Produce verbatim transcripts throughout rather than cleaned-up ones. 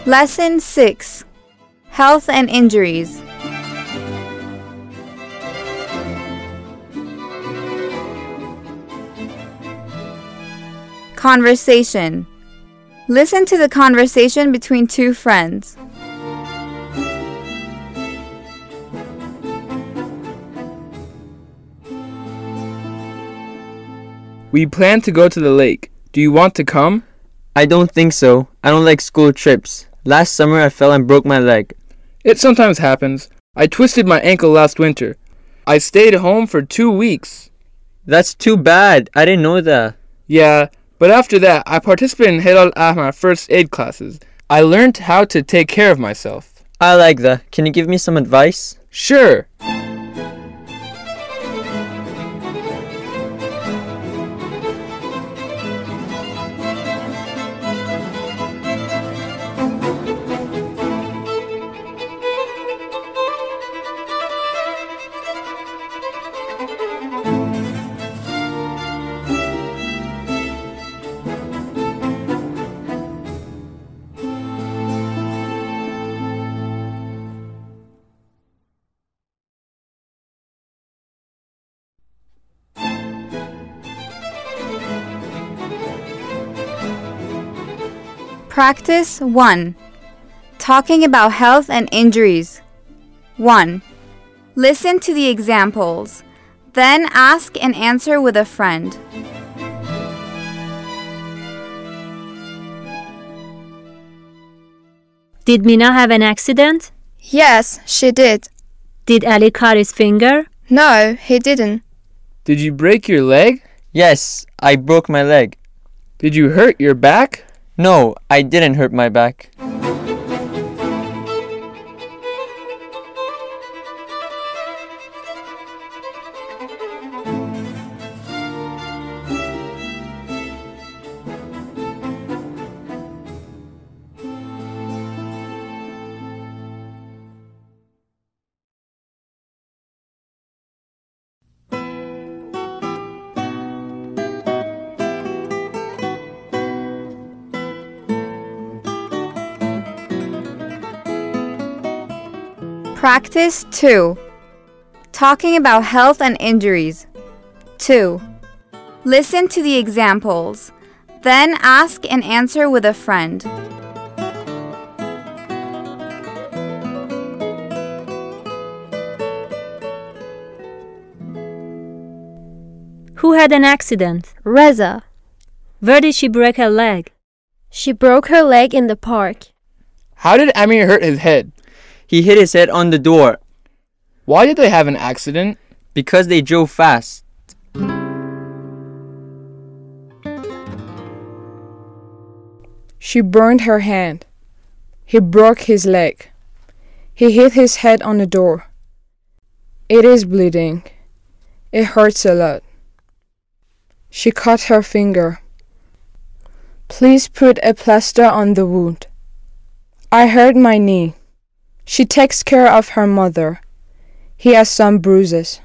Lesson six. Health and Injuries. Conversation. Listen to the conversation between two friends. We plan to go to the lake. Do you want to come? I don't think so. I don't like school trips. Last summer I fell and broke my leg. It sometimes happens. I twisted my ankle last winter. I stayed home for two weeks. That's too bad. I didn't know that. Yeah, but after that, I participated in Hilal Ahmar first aid classes. I learned how to take care of myself. I like that. Can you give me some advice? Sure. Practice one. Talking about health and injuries. one. Listen to the examples. Then ask and answer with a friend. Did Mina have an accident? Yes, she did. Did Ali cut his finger? No, he didn't. Did you break your leg? Yes, I broke my leg. Did you hurt your back? No, I didn't hurt my back. Practice two. Talking about health and injuries. two. Listen to the examples. Then ask and answer with a friend. Who had an accident? Reza. Where did she break her leg? She broke her leg in the park. How did Amir hurt his head? He hit his head on the door. Why did they have an accident? Because they drove fast. She burned her hand. He broke his leg. He hit his head on the door. It is bleeding. It hurts a lot. She cut her finger. Please put a plaster on the wound. I hurt my knee. She takes care of her mother. He has some bruises.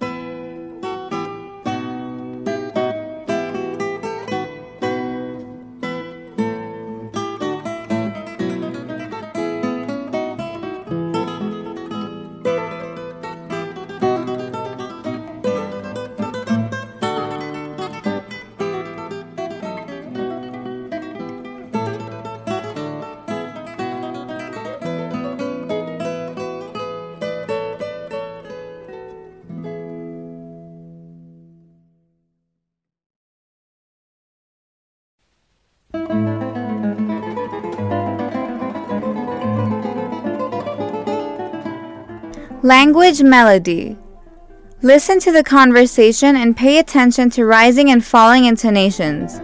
Language melody. Listen to the conversation and pay attention to rising and falling intonations.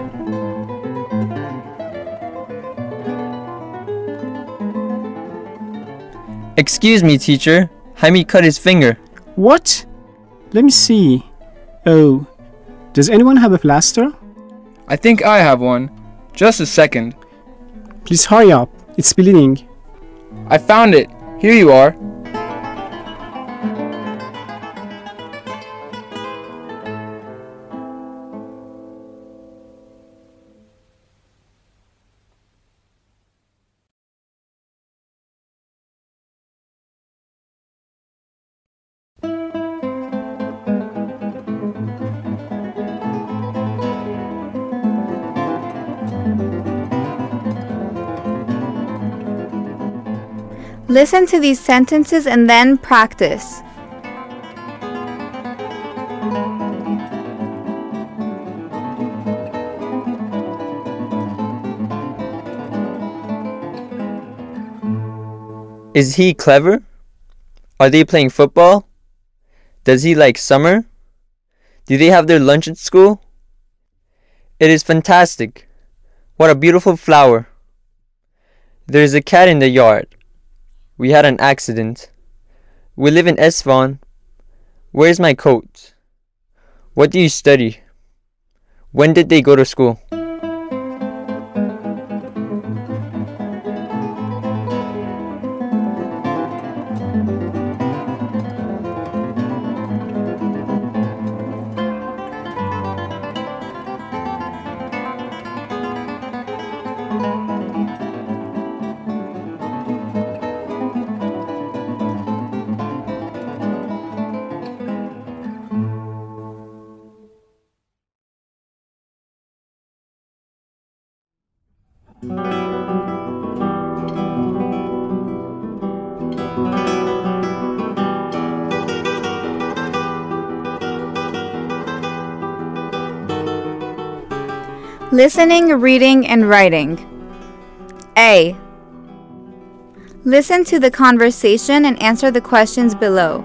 Excuse me, teacher. Hamid cut his finger. What? Let me see. Oh, does anyone have a plaster? I think I have one. Just a second. Please hurry up. It's bleeding. I found it. Here you are. Listen to these sentences and then practice. Is he clever? Are they playing football? Does he like summer? Do they have their lunch at school? It is fantastic. What a beautiful flower. There is a cat in the yard. We had an accident. We live in Esfahan. Where is my coat? What do you study? When did they go to school? Listening, reading, and writing. A. Listen to the conversation and answer the questions below.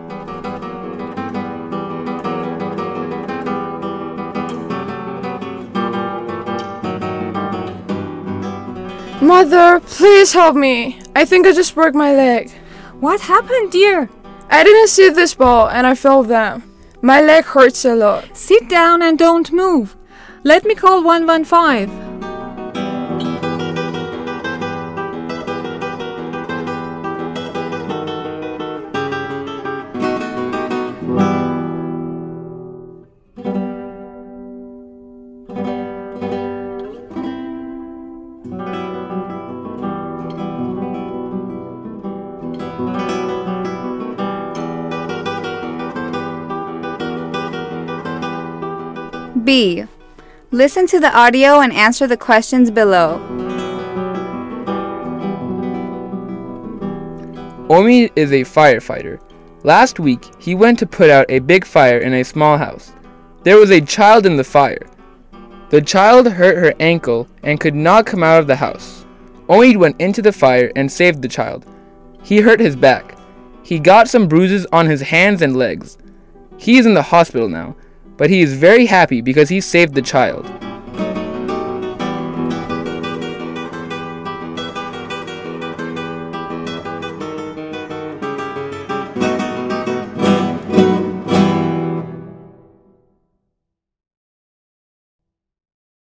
Mother, please help me. I think I just broke my leg. What happened, dear? I didn't see this ball and I fell down. My leg hurts a lot. Sit down and don't move. Let me call one one five. B. Listen to the audio and answer the questions below. Omid is a firefighter. Last week, he went to put out a big fire in a small house. There was a child in the fire. The child hurt her ankle and could not come out of the house. Omid went into the fire and saved the child. He hurt his back. He got some bruises on his hands and legs. He is in the hospital now, but he is very happy because he saved the child.